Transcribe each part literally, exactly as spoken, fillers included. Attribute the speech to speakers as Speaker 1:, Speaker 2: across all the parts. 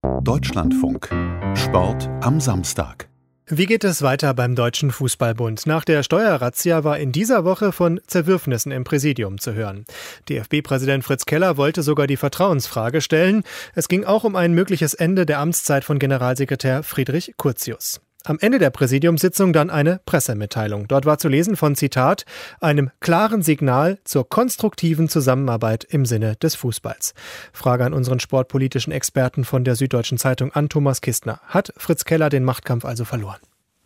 Speaker 1: Deutschlandfunk. Sport am Samstag.
Speaker 2: Wie geht es weiter beim Deutschen Fußballbund? Nach der Steuerrazzia war in dieser Woche von Zerwürfnissen im Präsidium zu hören. D F B-Präsident Fritz Keller wollte sogar die Vertrauensfrage stellen. Es ging auch um ein mögliches Ende der Amtszeit von Generalsekretär Friedrich Curtius. Am Ende der Präsidiumssitzung dann eine Pressemitteilung. Dort war zu lesen von, Zitat, einem klaren Signal zur konstruktiven Zusammenarbeit im Sinne des Fußballs. Frage an unseren sportpolitischen Experten von der Süddeutschen Zeitung, an Thomas Kistner. Hat Fritz Keller den Machtkampf also verloren?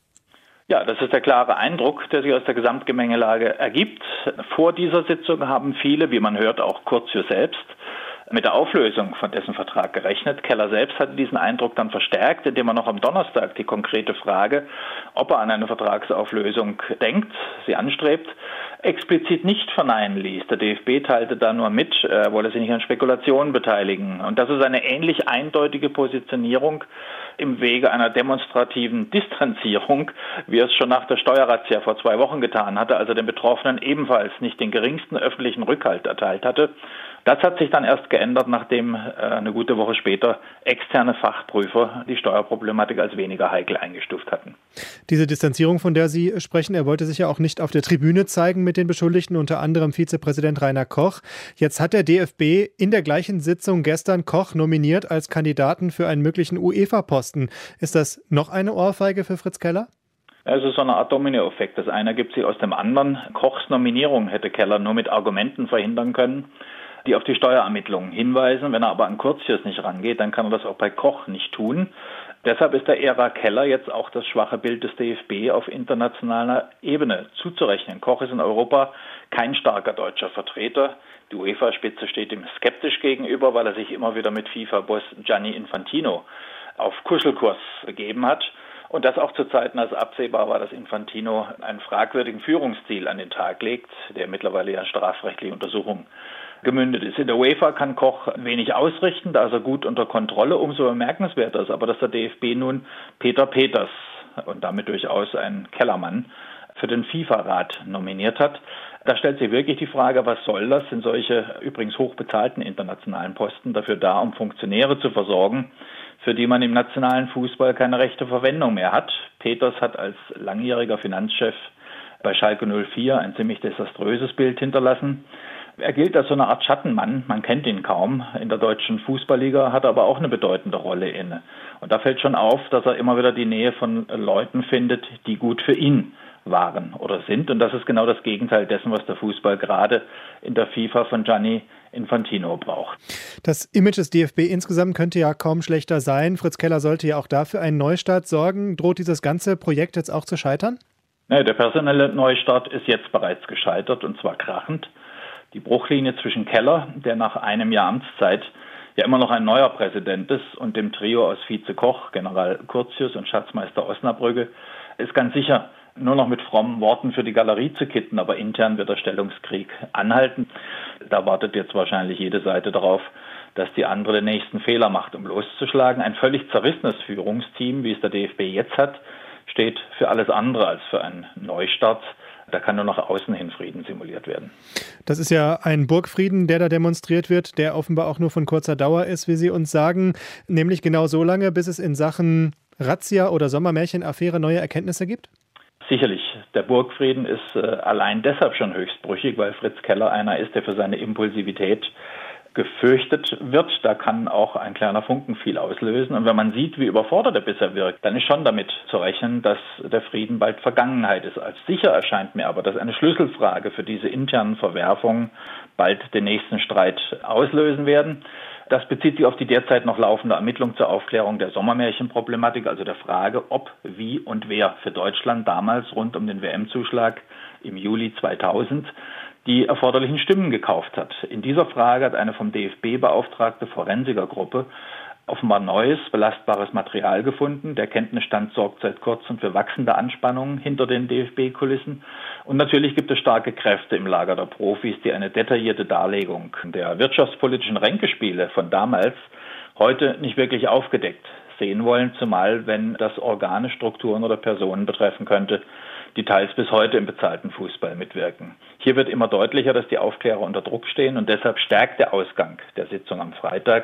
Speaker 3: Ja, das ist der klare Eindruck, der sich aus der Gesamtgemengelage ergibt. Vor dieser Sitzung haben viele, wie man hört, auch Curtius selbst, mit der Auflösung von dessen Vertrag gerechnet. Keller selbst hatte diesen Eindruck dann verstärkt, indem er noch am Donnerstag die konkrete Frage, ob er an eine Vertragsauflösung denkt, sie anstrebt, explizit nicht verneinen ließ. Der D F B teilte da nur mit, er wolle sich nicht an Spekulationen beteiligen. Und das ist eine ähnlich eindeutige Positionierung im Wege einer demonstrativen Distanzierung, wie er es schon nach der Steuerrazzia vor zwei Wochen getan hatte, als er den Betroffenen ebenfalls nicht den geringsten öffentlichen Rückhalt erteilt hatte. Das hat sich dann erst geändert, nachdem äh, eine gute Woche später externe Fachprüfer die Steuerproblematik als weniger heikel eingestuft hatten.
Speaker 2: Diese Distanzierung, von der Sie sprechen, er wollte sich ja auch nicht auf der Tribüne zeigen mit den Beschuldigten, unter anderem Vizepräsident Rainer Koch. Jetzt hat der D F B in der gleichen Sitzung gestern Koch nominiert als Kandidaten für einen möglichen UEFA-Posten. Ist das noch eine Ohrfeige für Fritz Keller?
Speaker 3: Es ist so eine Art Dominoeffekt. Das eine ergibt sich aus dem anderen. Kochs Nominierung hätte Keller nur mit Argumenten verhindern können, die auf die Steuerermittlungen hinweisen. Wenn er aber an Curtius nicht rangeht, dann kann er das auch bei Koch nicht tun. Deshalb ist der Ära Keller jetzt auch das schwache Bild des D F B auf internationaler Ebene zuzurechnen. Koch ist in Europa kein starker deutscher Vertreter. Die UEFA-Spitze steht ihm skeptisch gegenüber, weil er sich immer wieder mit FIFA-Boss Gianni Infantino auf Kuschelkurs begeben hat. Und das auch zu Zeiten, als absehbar war, dass Infantino einen fragwürdigen Führungsstil an den Tag legt, der mittlerweile ja strafrechtliche Untersuchungen gemündet ist. In der UEFA kann Koch wenig ausrichten, da ist er gut unter Kontrolle. Umso bemerkenswerter ist aber, dass der D F B nun Peter Peters und damit durchaus ein Kellermann für den FIFA-Rat nominiert hat. Da stellt sich wirklich die Frage, was soll das? Sind solche übrigens hochbezahlten internationalen Posten dafür da, um Funktionäre zu versorgen, für die man im nationalen Fußball keine rechte Verwendung mehr hat? Peters hat als langjähriger Finanzchef bei Schalke null vier ein ziemlich desaströses Bild hinterlassen. Er gilt als so eine Art Schattenmann, man kennt ihn kaum. In der deutschen Fußballliga hat er aber auch eine bedeutende Rolle inne. Und da fällt schon auf, dass er immer wieder die Nähe von Leuten findet, die gut für ihn waren oder sind. Und das ist genau das Gegenteil dessen, was der Fußball gerade in der FIFA von Gianni Infantino braucht.
Speaker 2: Das Image des D F B insgesamt könnte ja kaum schlechter sein. Fritz Keller sollte ja auch dafür einen Neustart sorgen. Droht dieses ganze Projekt jetzt auch zu scheitern?
Speaker 3: Ja, der personelle Neustart ist jetzt bereits gescheitert, und zwar krachend. Die Bruchlinie zwischen Keller, der nach einem Jahr Amtszeit ja immer noch ein neuer Präsident ist, und dem Trio aus Vize Koch, General Curtius und Schatzmeister Osnabrügge, ist ganz sicher nur noch mit frommen Worten für die Galerie zu kitten, aber intern wird der Stellungskrieg anhalten. Da wartet jetzt wahrscheinlich jede Seite darauf, dass die andere den nächsten Fehler macht, um loszuschlagen. Ein völlig zerrissenes Führungsteam, wie es der D F B jetzt hat, steht für alles andere als für einen Neustart. Da kann nur nach außen hin Frieden simuliert werden.
Speaker 2: Das ist ja ein Burgfrieden, der da demonstriert wird, der offenbar auch nur von kurzer Dauer ist, wie Sie uns sagen. Nämlich genau so lange, bis es in Sachen Razzia oder Sommermärchen-Affäre neue Erkenntnisse gibt?
Speaker 3: Sicherlich. Der Burgfrieden ist äh, allein deshalb schon höchst brüchig, weil Fritz Keller einer ist, der für seine Impulsivität gefürchtet wird. Da kann auch ein kleiner Funken viel auslösen. Und wenn man sieht, wie überfordert er bisher wirkt, dann ist schon damit zu rechnen, dass der Frieden bald Vergangenheit ist. Als sicher erscheint mir aber, dass eine Schlüsselfrage für diese internen Verwerfungen bald den nächsten Streit auslösen werden. Das bezieht sich auf die derzeit noch laufende Ermittlung zur Aufklärung der Sommermärchenproblematik, also der Frage, ob, wie und wer für Deutschland damals rund um den W M-Zuschlag im Juli zweitausend die erforderlichen Stimmen gekauft hat. In dieser Frage hat eine vom D F B beauftragte Forensikergruppe offenbar neues, belastbares Material gefunden. Der Kenntnisstand sorgt seit kurzem für wachsende Anspannungen hinter den D F B-Kulissen. Und natürlich gibt es starke Kräfte im Lager der Profis, die eine detaillierte Darlegung der wirtschaftspolitischen Ränkespiele von damals heute nicht wirklich aufgedeckt sehen wollen, zumal wenn das Organe, Strukturen oder Personen betreffen könnte, die teils bis heute im bezahlten Fußball mitwirken. Hier wird immer deutlicher, dass die Aufklärer unter Druck stehen, und deshalb stärkt der Ausgang der Sitzung am Freitag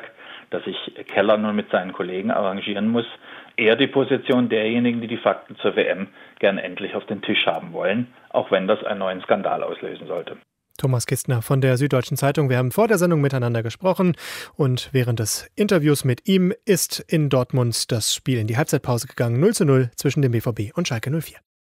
Speaker 3: dass sich Keller nun mit seinen Kollegen arrangieren muss, eher die Position derjenigen, die die Fakten zur W M gern endlich auf den Tisch haben wollen, auch wenn das einen neuen Skandal auslösen sollte.
Speaker 2: Thomas Kistner von der Süddeutschen Zeitung. Wir haben vor der Sendung miteinander gesprochen und während des Interviews mit ihm ist in Dortmund das Spiel in die Halbzeitpause gegangen. null zu null zwischen dem B V B und Schalke null vier.